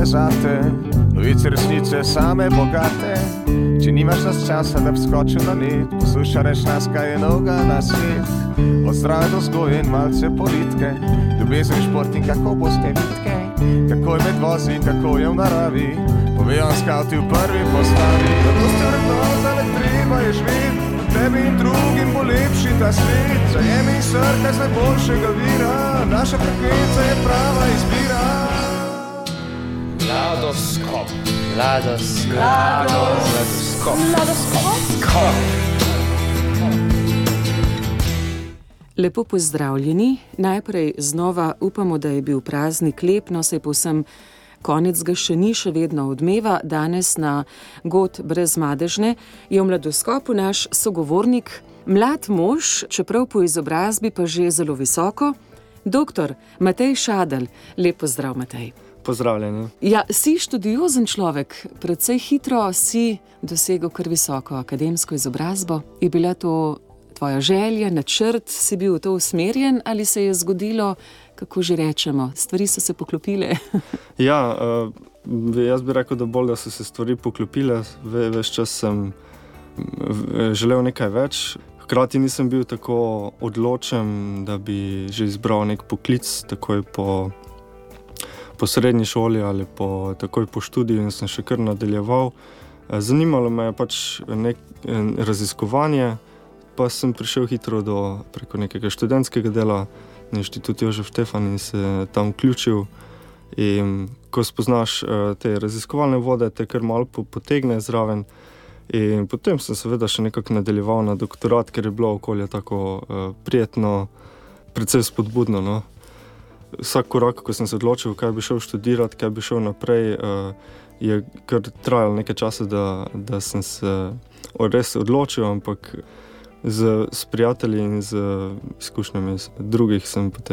je zate, novice resnice same bogate. Če nimaš nas časa, da bi skočil na net, poslušaj reč nas, kaj je novega na svet. Od zdrave do vzgoje in malce politike, ljubezen, šport in kako boste vitke, kako je med vozi in kako je v naravi, povejo vam skavti v prvi postavi. Zato ste vrednota, le treba je živeti, tebi in drugim bo lepši ta svet. Zajemi in srkaj z najboljšega vira, naša frekvenca je prava izbira. Mladoskop. Lepo pozdravljeni. Najprej znova upamo, da je bil praznik lep, no saj povsem konec ga še ni, še vedno odmeva. Danes na God brez madežne je v Mladoskopu naš sogovornik, mlad mož, čeprav po izobrazbi pa že zelo visoko, doktor Matej Šadelj. Lep pozdrav, Matej. Pozdravljeni. Ja, si študiozen človek, precej hitro si dosegel kar visoko akademsko izobrazbo. Je bila to tvoja želja, načrt, si bil v to usmerjen ali se je zgodilo, kako že rečemo, stvari so se poklopile? Ja, jaz bi rekel, da bolj, da so se stvari poklopile. Ves čas sem želel nekaj več. Hkrati nisem bil tako odločen, da bi že izbral nek poklic takoj po srednji šoli ali takoj po študiju in sem še kar nadaljeval. Zanimalo me je pač raziskovanje, pa sem prišel hitro preko nekega študentskega dela na Inštitut Jožef Stefan in se tam vključil. In ko spoznaš te raziskovalne vode, te kar malo potegne zraven. In potem sem seveda še nekako nadaljeval na doktorat, ker je bilo okolje tako prijetno, precej spodbudno, no. Vsak korak, ko sem se odločil, kaj bi šel študirati, kaj bi šel naprej, je kar trajalo nekaj časa, da sem se res odločil, ampak s prijatelji in z izkušnjami drugih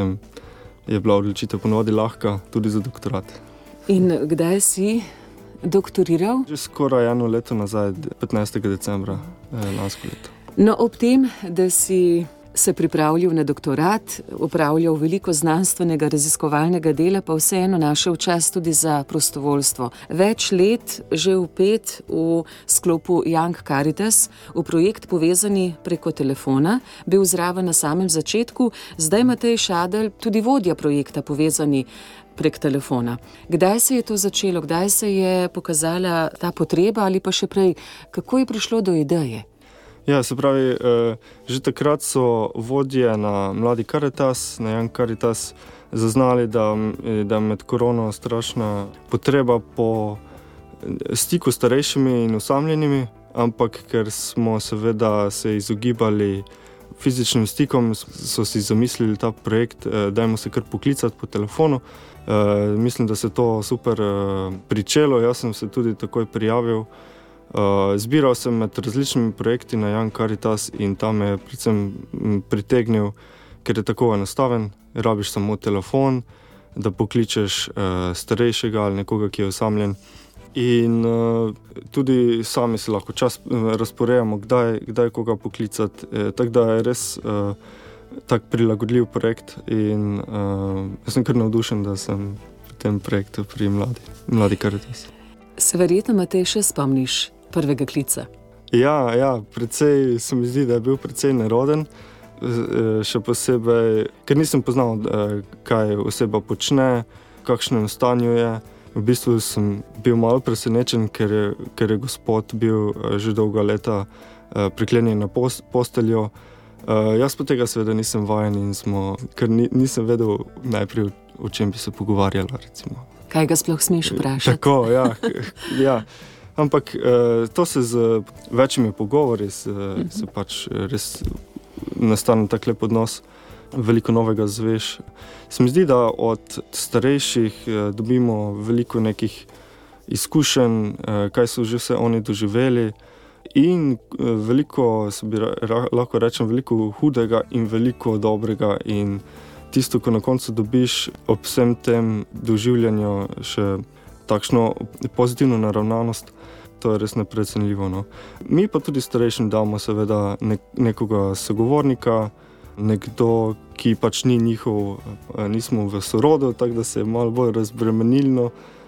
je bila odločitev ponavadi lahka, tudi za doktorat. In kdaj si doktoriral? Že skoraj 1 leto nazaj, 15. decembra lansko leto. No, ob tem, da si se pripravljal na doktorat, opravljal veliko znanstvenega raziskovalnega dela, pa vseeno našel čas tudi za prostovoljstvo. Več let že vpet v sklopu Young Caritas, v projekt povezani preko telefona, bil zraven na samem začetku, zdaj Matej Šadelj, tudi vodja projekta povezani prek telefona. Kdaj se je to začelo, kdaj se je pokazala ta potreba ali pa še prej, kako je prišlo do ideje? Ja, se pravi, že takrat so vodje na Mladi Caritas, na Young Caritas, zaznali, da med korono strašna potreba po stiku s starejšimi in osamljenimi, ampak ker smo seveda se izogibali fizičnim stikom, so si zamislili ta projekt, dajmo se kar poklicati po telefonu. Mislim, da se to super pričelo, jaz sem se tudi takoj prijavil. Zbiral sem med različnimi projekti na Young Caritas in tam me je predvsem pritegnil, ker je tako enostaven, rabiš samo telefon, da pokličeš starejšega ali nekoga, ki je osamljen. In tudi sami se lahko čas razporejamo, kdaj koga poklicati, tako da je res tak prilagodljiv projekt in jaz sem kar navdušen, da sem v tem projektu pri Mladi Caritas. Se verjetno, Matej, še spomniš prvega klica? Ja, precej se mi zdi, da je bil precej neroden, še posebej, ker nisem poznal, kaj oseba počne, v kakšnem stanju je. V bistvu sem bil malo presenečen, ker je gospod bil že dolga leta priklenjen na posteljo. Jaz pa tega seveda nisem vajen in ker nisem vedel najprej, o čem bi se pogovarjala, recimo. Kaj ga sploh smeš vprašati? Tako, ja. Ampak to se z večjimi pogovori se pač res nastane tak lep odnos, veliko novega zveš. Se mi zdi, da od starejših dobimo veliko nekih izkušenj, kaj so že vse oni doživeli in veliko, lahko rečem, veliko hudega in veliko dobrega in tisto, ko na koncu dobiš ob vsem tem doživljanju še takšno pozitivno naravnanost, to je res neprecenljivo, no. Mi pa tudi starejšim damo seveda nekoga sogovornika, nekdo, ki pač ni njihov, nismo v sorodu, tako da se je malo bolj razbremenilno,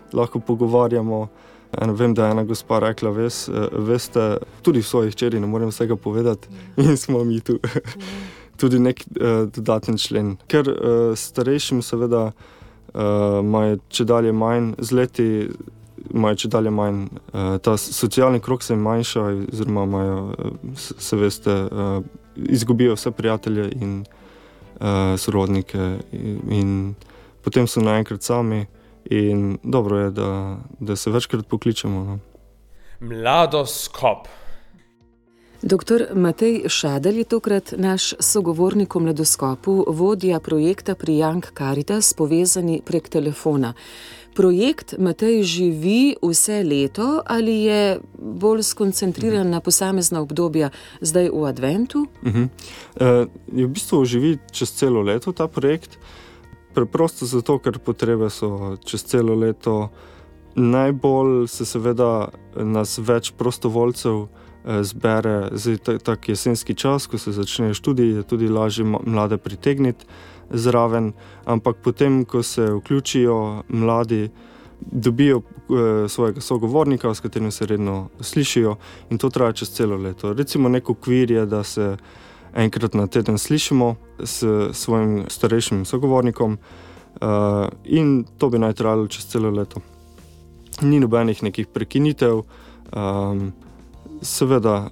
lahko pogovarjamo. Vem, da je ena gospa rekla, veste, tudi v svojih hčeri ne morem vsega povedati in smo mi tu tudi nek dodaten člen. Ker starejšim seveda imajo čedalje manj z leti, imajo čedalje manj, ta socialni krog se manjša, oziroma imajo, se veste, izgubijo vse prijatelje in sorodnike in potem so naenkrat sami. In dobro je, da se večkrat pokličemo. No. Mladoskop. Doktor Matej Šadelj je tokrat naš sogovornik v Mladoskopu, vodja projekta pri Young Caritas, povezani prek telefona. Projekt Matej živi vse leto ali je bolj skoncentriran na posamezna obdobja zdaj v adventu? Je v bistvu živi čez celo leto ta projekt. Preprosto zato, ker potrebe so čez celo leto. Najbolj se seveda nas več prostovoljcev zbere zdaj tak jesenski čas, ko se začnejo študiji, je tudi lažje mlade pritegniti zraven, ampak potem, ko se vključijo mladi, dobijo svojega sogovornika, s katerim se redno slišijo in to traja čez celo leto. Recimo nek okvir je, da se enkrat na teden slišimo s svojim starejšim sogovornikom in to bi naj trajalo čez celo leto. Ni nobenih nekih prekinitev, seveda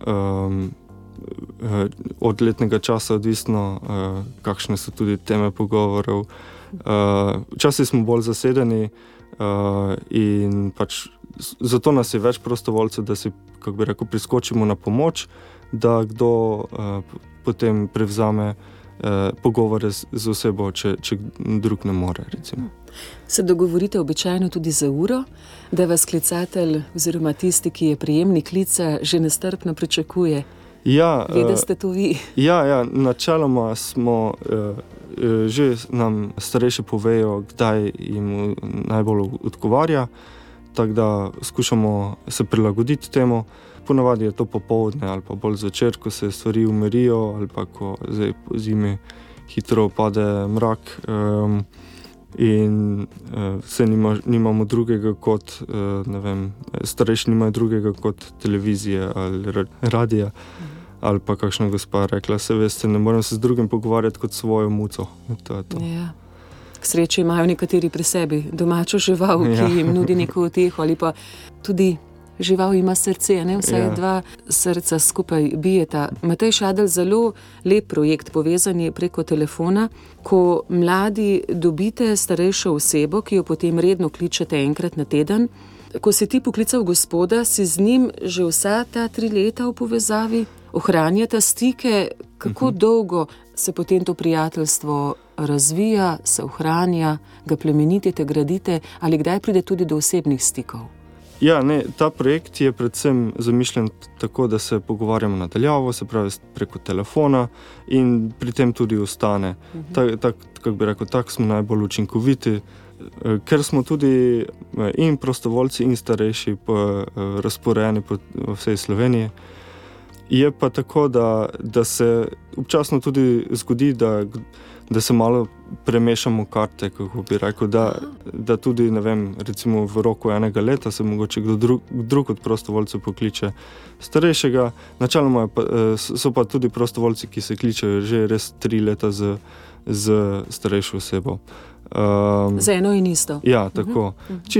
od letnega časa odvisno, kakšne so tudi teme pogovorov. Včasih smo bolj zasedeni in pač zato nas je več prostovoljcev, da si, kako bi rekel, priskočimo na pomoč, da kdo potem prevzame pogovore z osebo, če drug ne more, recimo. Se dogovorite običajno tudi za uro, da vas klicatelj oziroma tisti, ki je prejemnik klica, že nestrpno pričakuje? Ja, ve, da ste to vi? Ja, načeloma smo, že nam starejši povejo, kdaj jim najbolj odgovarja, tako da skušamo se prilagoditi temu. Ponavadi je to popoldne ali pa bolj zvečer, ko se stvari umirijo ali pa ko zdaj po zimi hitro pade mrak in se nimamo drugega kot, ne vem, starejši nimajo drugega kot televizije ali radija ali pa kakšna gospa rekla, se veste, ne morem se z drugim pogovarjati kot svojo muco. To je to. Ja. K sreči imajo nekateri pri sebi domačo žival, ki jim nudi neko uteho, ali pa tudi žival ima srce, ne? Vsaj dva srca skupaj bijeta. Matej Šadelj, zelo lep projekt, povezan je preko telefona, ko mladi dobite starejšo osebo, ki jo potem redno kličete enkrat na teden. Ko si ti poklical gospoda, si z njim že vsa ta 3 leta v povezavi, ohranjata stike, kako dolgo se potem to prijateljstvo razvija, se ohranja, ga plemenitite, gradite, ali kdaj pride tudi do osebnih stikov? Ja, ne, ta projekt je predvsem zamišljen tako, da se pogovarjamo na daljavo, se pravi preko telefona in pri tem tudi ostane. Kako bi rekel, tako smo najbolj učinkoviti, ker smo tudi in prostovoljci in starejši razporejeni po vsej Sloveniji. Je pa tako, da se občasno tudi zgodi, da se malo premešamo karte, kako bi rekel, da tudi, ne vem, recimo v roku 1 leta se mogoče kdo drug od prostovoljcev pokliče starejšega. Načeloma so pa tudi prostovoljci, ki se kličejo že res 3 leta z starejšo osebo. Za eno in isto. Ja, tako.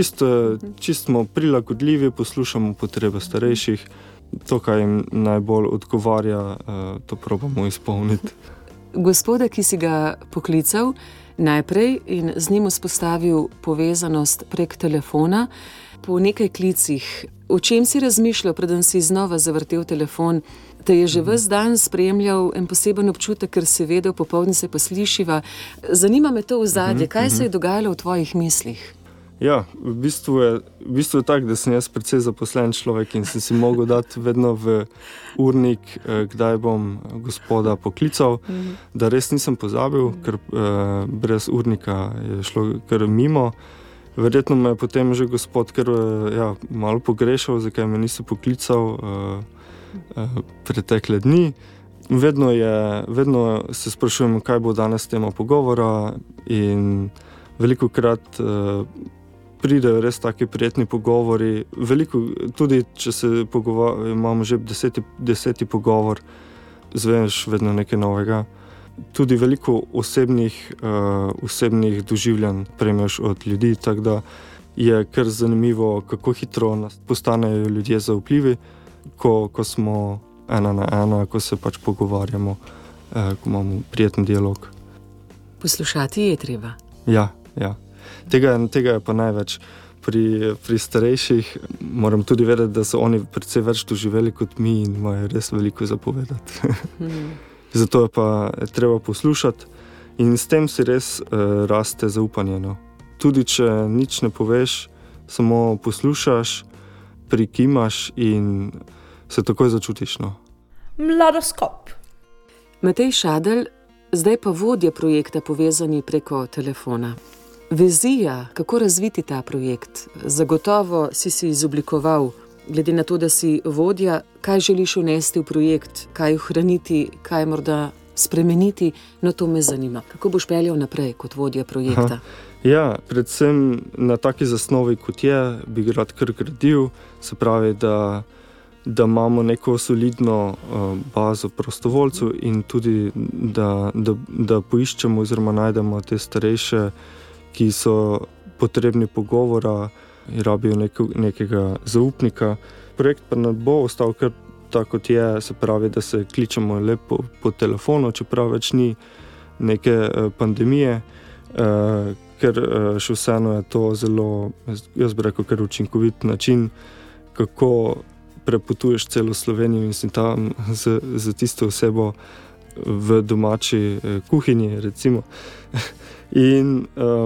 Čist smo prilagodljivi, poslušamo potrebe starejših. To, kaj jim najbolj odgovarja, to probamo izpolniti. Gospoda, ki si ga poklical najprej in z njim vzpostavil povezanost prek telefona, po nekaj klicih, o čem si razmišljal, preden si znova zavrtel telefon, te je že ves dan spremljal en poseben občutek, ker si vedel, popoldne se pa slišiva. Zanima me to ozadje, kaj se je dogajalo v tvojih mislih? Ja, v bistvu je tak, da sem jaz precej zaposlen človek in sem si mogel dati vedno v urnik, kdaj bom gospoda poklical, da res nisem pozabil, ker brez urnika je šlo kar mimo. Verjetno me je potem že gospod kar malo pogrešal, zakaj me nisi poklical pretekle dni. Vedno se sprašujem, kaj bo danes tema pogovora in velikokrat pridejo res taki prijetni pogovori. Veliko, tudi če se imamo že deseti pogovor, zveš vedno nekaj novega. Tudi veliko osebnih doživljanj prejmeš od ljudi, tako da je kar zanimivo, kako hitro postanejo ljudje zaupljivi, ko smo ena na ena, ko se pač pogovarjamo, ko imamo prijeten dialog. Poslušati je treba. Ja. Tega je pa največ. Pri starejših moram tudi vedeti, da so oni precej več doživeli kot mi in imajo res veliko zapovedati. Zato je pa treba poslušati in s tem si res raste zaupanje. No. Tudi če nič ne poveš, samo poslušaš, prikimaš in se takoj začutiš. No. Mladoskop. Matej Šadelj, zdaj pa vodja projekta Povezani preko telefona. Vizija, kako razviti ta projekt? Zagotovo si izoblikoval, glede na to, da si vodja, kaj želiš vnesti v projekt, kaj ohraniti, kaj morda spremeniti, no to me zanima. Kako boš peljal naprej kot vodja projekta? Ja, predvsem na taki zasnovi, kot je, bi rad kar gradil, se pravi, da imamo neko solidno bazo prostovoljcev in tudi, da poiščemo oziroma najdemo te starejše, ki so potrebni pogovora in rabijo nekega zaupnika. Projekt pa ne bo ostal kar tako, kot je, se pravi, da se kličemo lepo po telefonu, čeprav več ni neke pandemije, ker še vseeno je to zelo, jaz bi rekel, kar učinkovit način, kako prepotuješ celo Slovenijo in si tam za tisto osebo v domači kuhinji, recimo. In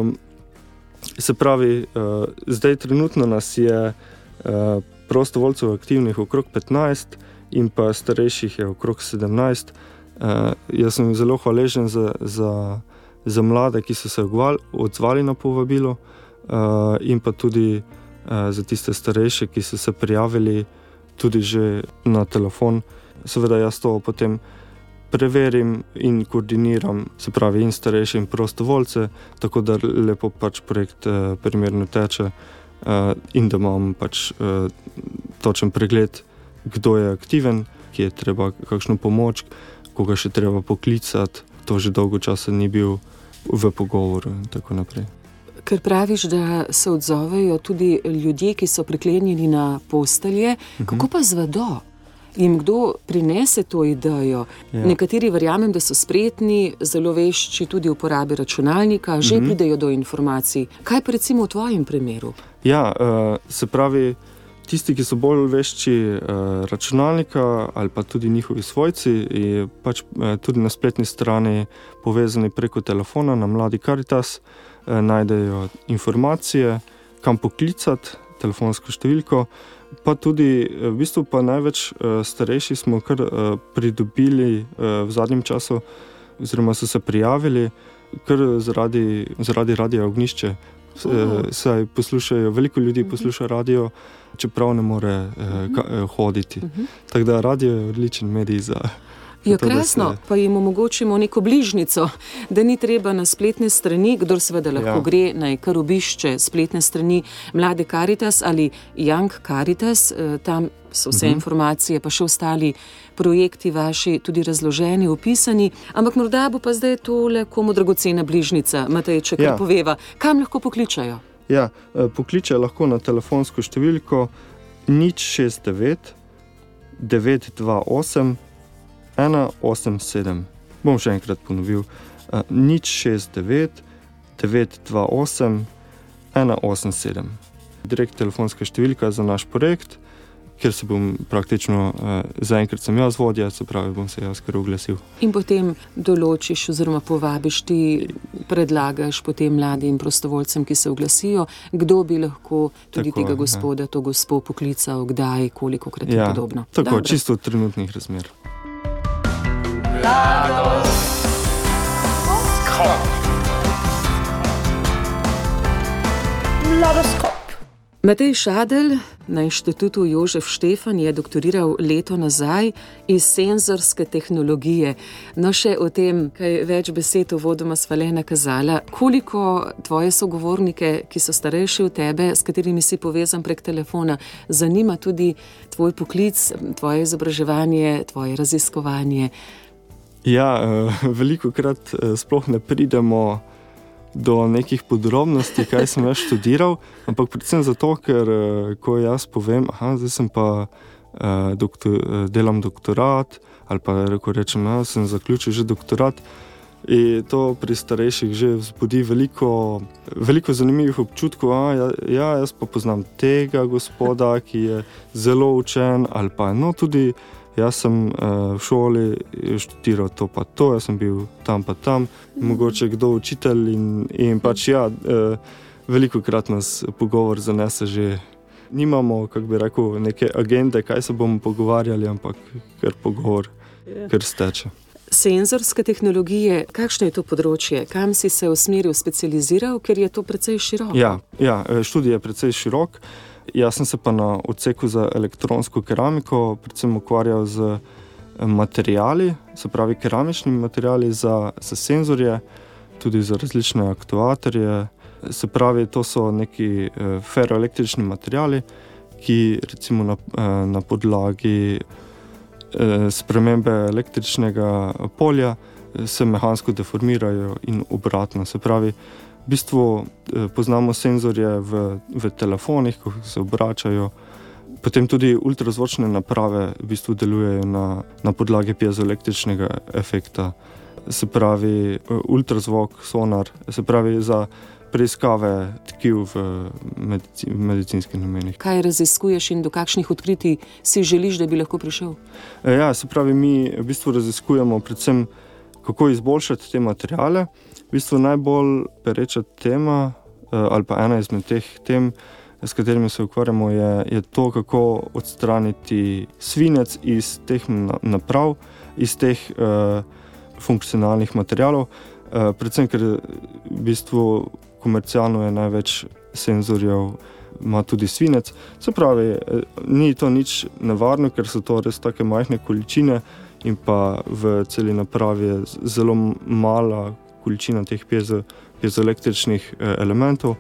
se pravi, zdaj trenutno nas je prostovoljcev aktivnih okrog 15 in pa starejših je okrog 17. Jaz sem zelo hvaležen za mlade, ki so se odzvali na povabilo in pa tudi za tiste starejše, ki so se prijavili tudi že na telefon. Seveda jaz to potem preverim in koordiniram, se pravi in starejše in prostovoljce, tako da lepo pač projekt primerno teče in da imam pač točen pregled, kdo je aktiven, ki je treba kakšno pomoč, koga še treba poklicati, to že dolgo časa ni bil v pogovoru in tako naprej. Ker praviš, da se odzovejo tudi ljudje, ki so priklenjeni na postelje, kako pa zvedo? Jim kdo prinese to idejo? Ja. Nekateri verjamem, da so spretni, zelo vešči tudi uporabe računalnika, že pridejo do informacij. Kaj pa recimo v tvojem primeru? Ja, se pravi, tisti, ki so bolj vešči računalnika ali pa tudi njihovi svojci, je pač tudi na spletni strani Povezani preko telefona na Mladi Karitas, najdejo informacije, kam poklicati, telefonsko številko, pa tudi v bistvu pa največ starejši smo kar pridobili v zadnjem času, oziroma so se prijavili kar zaradi Radia Ognjišče. Saj poslušajo, veliko ljudi posluša radio, čeprav ne more hoditi. Tako da radio je odličen medij za... Ja, krasno, pa jim omogočimo neko bližnico, da ni treba na spletne strani, kdor seveda lahko gre, naj kar obišče spletne strani Mlade Karitas ali Young Karitas, tam so vse informacije, pa še ostali projekti vaši tudi razloženi, opisani, ampak morda bo pa zdaj tole komu dragocena bližnica, Matej, če kar poveva, kam lahko pokličajo? Ja, pokličajo lahko na telefonsko številko 069 928 187. Bom še enkrat ponovil. 069 928 187. Direkt telefonska številka za naš projekt, kjer se bom praktično, zaenkrat sem jaz vodja, se pravi, bom se jaz kar oglasil. In potem določiš oziroma povabiš ti, predlagaš potem mladim prostovoljcem, ki se oglasijo, kdo bi lahko tudi tega gospoda, to gospo poklical, kdaj, kolikokrat in podobno. Tako, dobre. Čisto od trenutnih razmer. Mladoskop. Matej Šadelj, Na inštitutu Jožef Štefan je doktoriral leto nazaj iz senzorske tehnologije. No, še o tem, kaj več besed uvodoma sva le nakazala. Koliko tvoje sogovornike, ki so starejši od tebe, s katerimi si povezan prek telefona, zanima tudi tvoj poklic, tvoje izobraževanje, tvoje raziskovanje? Ja, velikokrat sploh ne pridemo do nekih podrobnosti, kaj sem jaz študiral, ampak predvsem zato, ker ko jaz povem, zdaj sem pa delam doktorat, ali pa rečem, sem zaključil že doktorat, in to pri starejših že vzbudi veliko zanimivih občutkov. Jaz pa poznam tega gospoda, ki je zelo učen, ali pa tudi jaz sem v šoli študiral to pa to, jaz sem bil tam pa tam, mogoče kdo učitelj in pač velikokrat nas pogovor zanese že. Nimamo, kako bi rekel, neke agende, kaj se bomo pogovarjali, ampak ker pogovor, ker steče. Senzorske tehnologije, kakšno je to področje? Kam si se usmeril, specializiral, ker je to precej široko? Ja, študij je precej širok. Jaz sem se pa na odseku za elektronsko keramiko predvsem ukvarjal z materiali, se pravi keramičnimi materiali za senzorje, tudi za različne aktuatorje. Se pravi, to so neki ferroelektrični materiali, ki recimo na podlagi spremembe električnega polja se mehansko deformirajo in obratno. Se pravi, v bistvu poznamo senzorje v telefonih, ko se obračajo. Potem tudi ultrazvočne naprave v bistvu delujejo na podlagi piezoelektričnega efekta. Se pravi, ultrazvok, sonar, se pravi za preiskave tkiv v medicinskih namenih. Kaj raziskuješ in do kakšnih odkritij si želiš, da bi lahko prišel? Ja, se pravi, mi v bistvu raziskujemo predvsem, kako izboljšati te materiale. V bistvu najbolj pereča tema, ali pa ena izmed teh tem, s katerimi se ukvarjamo, je to, kako odstraniti svinec iz teh naprav, iz teh funkcionalnih materialov. Predvsem, ker v bistvu komercialno je največ senzorjev, ima tudi svinec. Se pravi, ni to nič nevarno, ker so to res take majhne količine in pa v celi napravi je zelo mala količina teh piezoelektričnih elementov,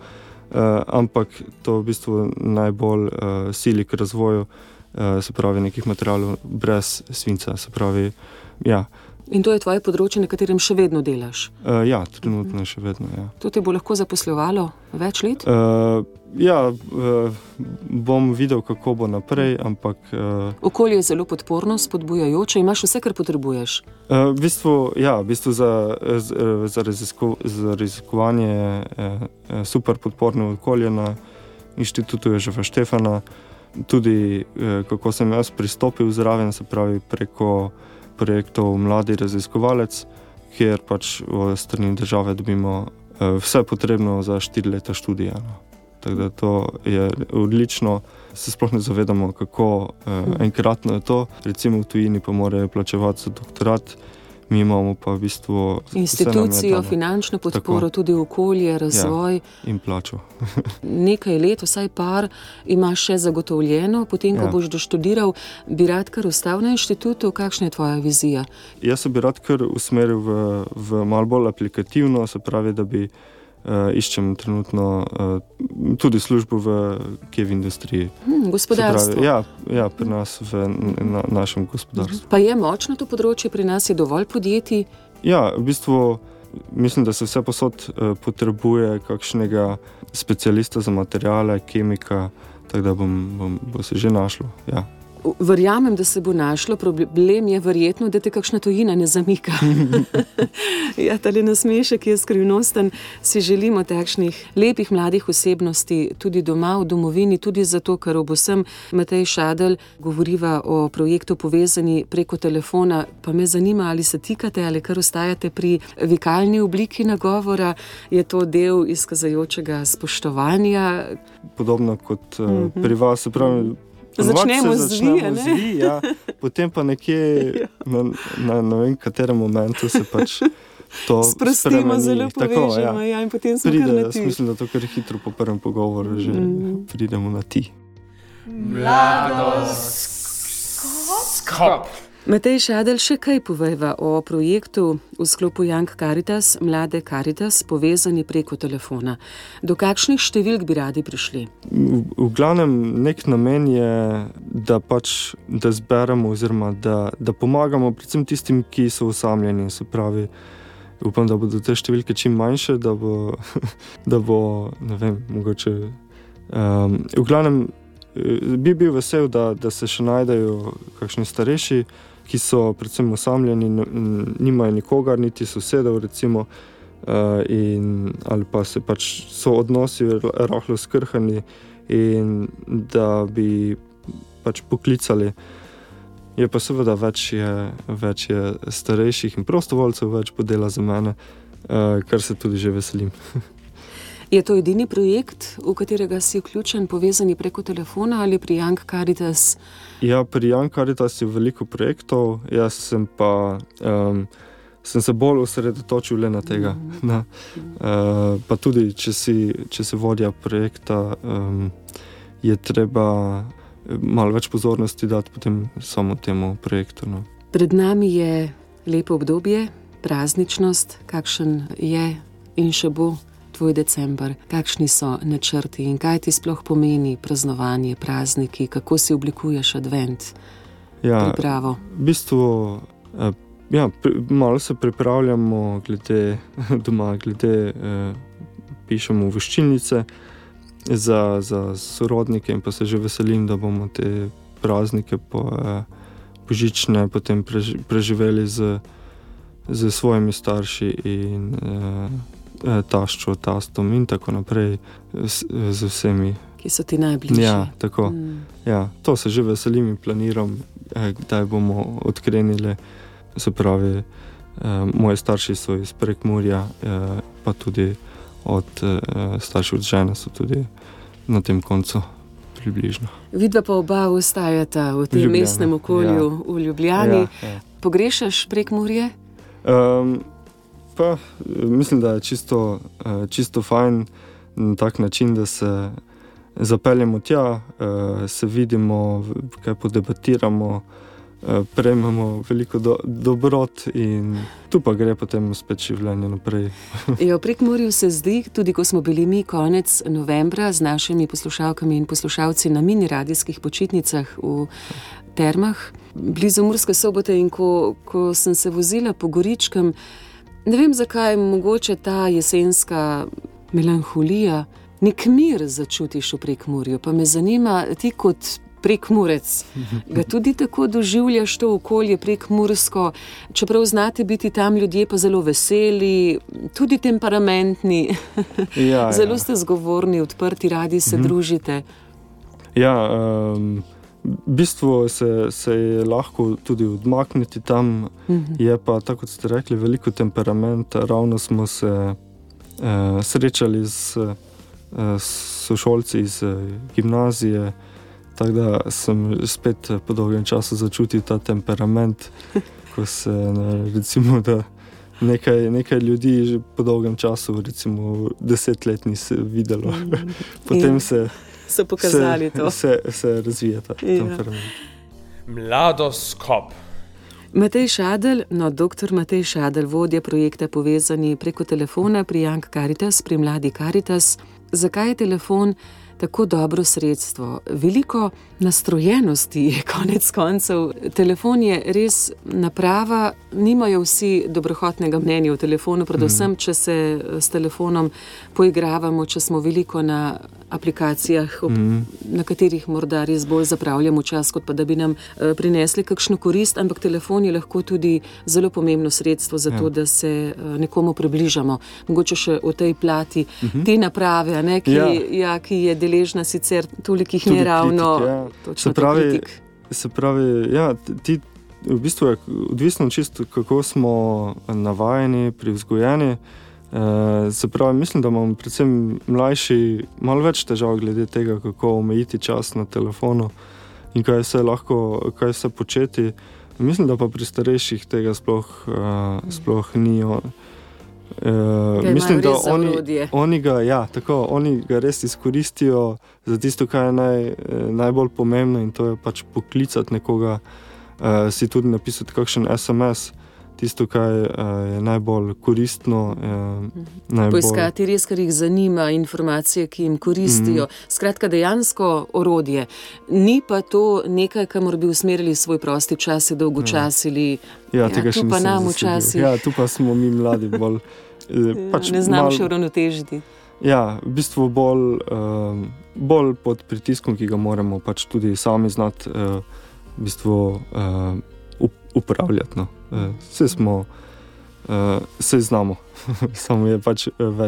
ampak to v bistvu najbolj sili k razvoju, se pravi, nekih materialov brez svinca. Se pravi, ja. In to je tvoje področje, na katerem še vedno delaš? Ja, trenutno še vedno, ja. To te bo lahko zaposlovalo več let? Bom videl, kako bo naprej, ampak... Okolje je zelo podporno, spodbujajoče, imaš vse, kar potrebuješ? V bistvu za raziskovanje super podporno okolje na inštitutu Jožefa Štefana. Tudi, kako sem jaz pristopil zraven, se pravi, preko projektov Mladi raziskovalec, kjer pač v strani države dobimo vse potrebno za 4 leta študija. Tako da to je odlično. Se sploh ne zavedamo, kako enkratno je to. Recimo v tujini pa morajo plačevati za doktorat, mi imamo pa v bistvu institucijo, finančno podporo, tako, tudi okolje, razvoj. Ja, in plačo. Nekaj let, vsaj par, imaš še zagotovljeno, potem, ko boš doštudiral, bi rad kar ostal na inštitutu. Kakšna je tvoja vizija? Jaz se bi rad kar usmeril v malo bolj aplikativno, se pravi, da bi iščem trenutno tudi službo kje v industriji. Gospodarstvo. Ja, pri nas v našem gospodarstvu. Pa je močno to področje, pri nas je dovolj podjetij? Ja, v bistvu mislim, da se vse posod potrebuje kakšnega specialista za materiale, kemika, tako da bo se že našlo, ja. Verjamem, da se bo našlo. Problem je verjetno, da te kakšna tujina ne zamika. Ja, tale nasmešek je skrivnosten. Si želimo takšnih lepih mladih osebnosti tudi doma v domovini, tudi zato, ker ob vsem Matej Šadelj govoriva o projektu Povezani preko telefona. Pa me zanima, ali se tikate ali kar ostajate pri vikalni obliki nagovora. Je to del izkazajočega spoštovanja? Podobno kot pri vas, se pravi, Začnemo zvi, ja. Potem pa nekje na ne vem katerem momentu se pač to sprostimo, zelo povežemo, in potem smo kar na ti. Jaz mislim, da to kar hitro po prvem pogovoru že pridemo na ti. Mladoskop. Matej Šadelj, še kaj povejva o projektu v sklopu Young Caritas, Mlade Caritas, povezani preko telefona. Do kakšnih številk bi radi prišli? V glavnem nek namen je, da zberemo oziroma da pomagamo predvsem tistim, ki so osamljeni. Se pravi, upam, da bodo te številke čim manjše, da bo ne vem, mogoče... v glavnem bi bil vesel, da se še najdejo kakšni starejši, ki so predvsem osamljeni, nimajo nikogar, niti sosedov recimo, ali pa so odnosi rahlo skrhani in da bi poklicali. Je pa seveda več je starejših in prostovoljcev, več podela za mene, kar se tudi že veselim. Je to edini projekt, v katerega si vključen, povezani preko telefona ali pri Young Caritas? Ja, pri Young Caritas je veliko projektov, jaz sem se bolj osredotočil le na tega. Pa tudi, če si vodja projekta, je treba malo več pozornosti dati potem samo temu projektu. No. Pred nami je lepo obdobje, prazničnost, kakšen je in še bo tvoj december, kakšni so načrti in kaj ti sploh pomeni praznovanje, prazniki, kako si oblikuješ advent, pripravo? V bistvu, malo se pripravljamo doma, pišemo voščilnice za sorodnike in pa se že veselim, da bomo te praznike božične potem preživeli z svojimi starši in taščo, tastom in tako naprej z vsemi. Ki so ti najbližji. Ja, tako. Ja, to se že veselim in planiram, kdaj bomo odkrenili. Se pravi, moji starši so iz Prekmurja, pa tudi starši od žene so tudi na tem koncu približno. Vidva pa oba ostajata v tem mestnem okolju v Ljubljani. Ja. Pogrešaš Prekmurje? Pa mislim, da je čisto fajn na tak način, da se zapeljemo tja, se vidimo, kaj podebatiramo, prejmemo veliko dobrot in tu pa gre potem spet življenje naprej. V Prekmurju se zdi, tudi ko smo bili mi konec novembra z našimi poslušalkami in poslušalci na mini radijskih počitnicah v Termah, blizu Murske Sobote, in ko sem se vozila po Goričkem, ne vem, zakaj, mogoče ta jesenska melanholija, nek mir začutiš v Prekmurju, pa me zanima, ti kot Prekmurec, ga tudi tako doživljaš to okolje prekmursko, čeprav znate biti tam ljudje pa zelo veseli, tudi temperamentni, zelo ste zgovorni, odprti, radi se družite. Ja, v bistvu se je lahko tudi odmakniti tam, je pa, tako kot ste rekli, veliko temperamenta. Ravno smo se srečali s sošolci iz gimnazije, tako da sem spet po dolgem času začutil ta temperament, ko se recimo, da nekaj ljudi že po dolgem času, recimo 10 let ni se videlo. Potem so pokazali to. Se razvija ta temperament. Mladoskop. Matej Šadelj, dr. Matej Šadelj, vodja projekta Povezani preko telefona pri Young Caritas, pri Mladi Caritas. Zakaj je telefon tako dobro sredstvo? Veliko nastrojenosti je konec koncev. Telefon je res naprava, nimajo vsi dobrohotnega mnenja o telefonu, predvsem, če se s telefonom poigravamo, če smo veliko na aplikacijah, na katerih morda res bolj zapravljamo čas, kot pa da bi nam prinesli kakšno korist, ampak telefon je lahko tudi zelo pomembno sredstvo za to, da se nekomu približamo. Mogoče še o tej plati te naprave, ki je deležna sicer tolikih neravno točno kritik. Se pravi, v bistvu je odvisno čisto, kako smo navajeni, privzgojeni. Se pravi, mislim, da imamo predvsem mlajši malo več težav glede tega, kako omejiti čas na telefonu in kaj vse početi. Mislim, da pa pri starejših tega sploh ni. Mislim, da oni ga res izkoristijo za tisto, kar je najbolj pomembno, in to je pač poklicati nekoga, si tudi napisati kakšen SMS, tisto, kar je najbolj koristno. Poiskati res, kar jih zanima, informacije, ki jim koristijo. Skratka, dejansko orodje. Ni pa to nekaj, kamor bi usmerili svoj prosti čas, se dolgočasili. Tega še nisem zasledil. Tu pa smo mi mladi bolj... ne znamo še uravnotežiti. V bistvu bolj pod pritiskom, ki ga moramo pač tudi sami znati upravljati. No. Vse znamo, samo je pač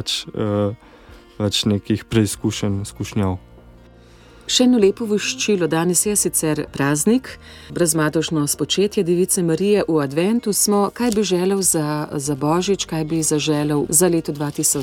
več nekih preizkušenj, skušnjav. Še eno lepo voščilo. Danes je sicer praznik, brezmatožno spočetje Device Marije. V adventu smo. Kaj bi želel za Božič, kaj bi zaželel za leto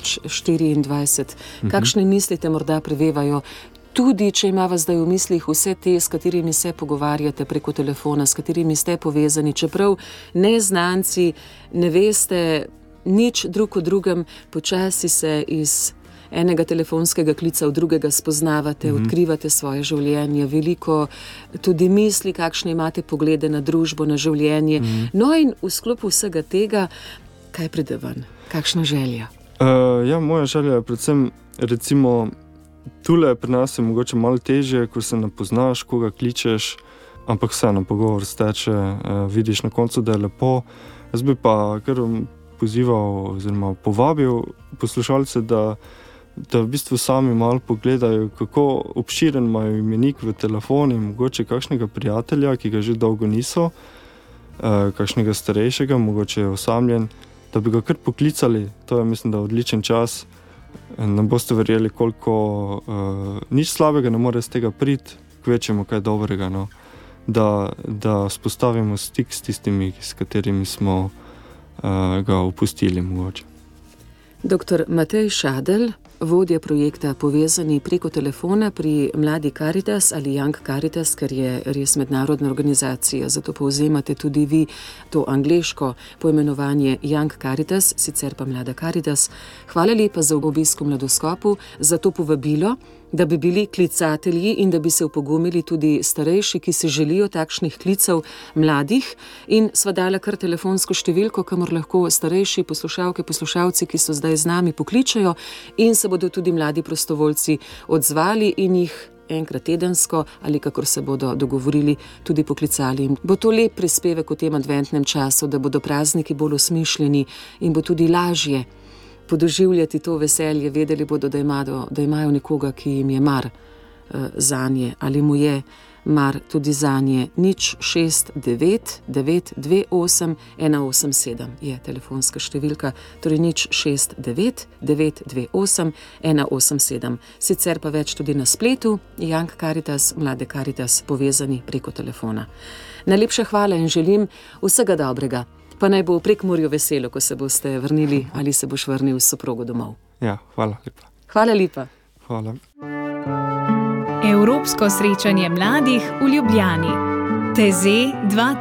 2024? Kakšne mislite morda prevevajo? Tudi, če imava zdaj v mislih vse te, s katerimi se pogovarjate preko telefona, s katerimi ste povezani, čeprav neznanci, ne veste nič drug o drugem, počasi se iz enega telefonskega klica v drugega spoznavate, odkrivate svoje življenje, veliko tudi misli, kakšne imate poglede na družbo, na življenje. No in v sklopu vsega tega, kaj pride ven? Kakšna želja? Moja želja je predvsem, recimo, tule pri nas je mogoče malo težje, ko se ne poznaš, koga kličeš, ampak vseeno pogovor steče, vidiš na koncu, da je lepo. Jaz bi pa kar pozival oziroma povabil poslušalce, da v bistvu sami malo pogledajo, kako obširen imajo imenik v telefonu, mogoče kakšnega prijatelja, ki ga že dolgo niso, kakšnega starejšega, mogoče je osamljen, da bi ga kar poklicali. To je, mislim, da odličen čas. Ne boste verjeli, koliko nič slabega ne more z tega priti, kvečemo kaj dobrega, no. Da spostavimo stik s tistimi, s katerimi smo ga opustili mogoče. Dr. Matej Šadelj, vodja projekta Povezani preko telefona pri Mladi Karitas ali Young Karitas, ker je res mednarodna organizacija, zato povzemate tudi vi to angleško poimenovanje Young Karitas, sicer pa Mlada Karitas. Hvala lepa za obisk v Mladoskopu, za to povabilo, da bi bili klicatelji in da bi se upogumili tudi starejši, ki se želijo takšnih klicev mladih, in sva dala kar telefonsko številko, kamor lahko starejši poslušalke, poslušalci, ki so zdaj z nami, pokličajo in se bodo tudi mladi prostovoljci odzvali in jih enkrat tedensko ali kakor se bodo dogovorili tudi poklicali. Bo to lep prispevek v tem adventnem času, da bodo prazniki bolj osmišljeni in bo tudi lažje podoživljati to veselje, vedeli bodo, da imajo nekoga, ki jim je mar zanje ali mu je mar tudi zanje. 069 928 187 je telefonska številka, torej 069 928 187. Sicer pa več tudi na spletu, Young Karitas, Mlade Karitas, Povezani preko telefona. Najlepša hvala in želim vsega dobrega. Pa naj bo v Prekmurju veselo, ko se boste vrnili ali se boš vrnil s soprogo domov. Hvala lepa. Hvala lepa. Hvala. Evropsko srečanje mladih v Ljubljani. TZ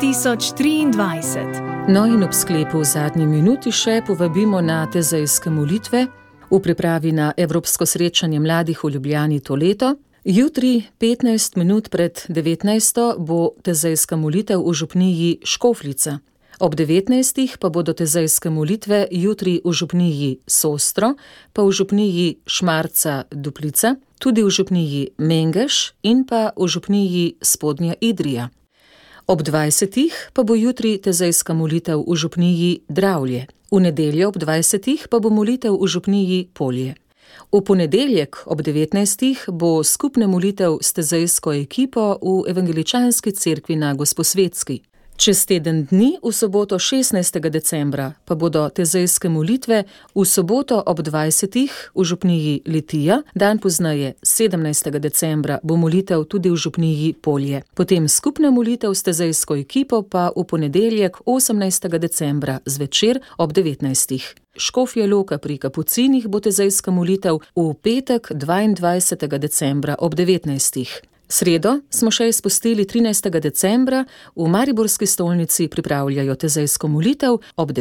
2023. No in ob sklepu v zadnji minuti še povabimo na tezejske molitve v pripravi na Evropsko srečanje mladih v Ljubljani to leto. Jutri, 15 minut pred 19. bo tezejska molitev v župniji Škofljica. Ob 19. pa bodo tezejske molitve jutri v župniji Sostro, pa v župniji Šmarca Duplica, tudi v župniji Mengeš in pa v župniji Spodnja Idrija. Ob 20. pa bo jutri tezejska molitev v župniji Dravlje. V nedeljo ob 20. pa bo molitev v župniji Polje. V ponedeljek ob 19. bo skupna molitev s tezejsko ekipo v Evangeličanski cerkvi na Gosposvetski. Čez teden dni, v soboto 16. decembra, pa bodo tezejske molitve v soboto ob 20. v župniji Litija, dan pozneje 17. decembra bo molitev tudi v župniji Polje. Potem skupna molitev s tezejsko ekipo pa v ponedeljek 18. decembra zvečer ob 19. Škofja Loka pri Kapucinih bo tezejska molitev v petek 22. decembra ob 19. Sredo smo še izpustili 13. decembra, v mariborski stolnici pripravljajo tezejsko molitev ob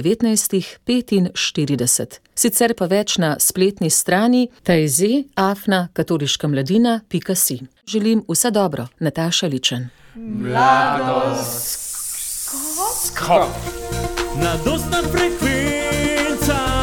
19:45. Sicer pa več na spletni strani tejze@katoliškamladina.si. Želim vse dobro, Nataša Ličen. Mladoskop. Mladostna frekvenca.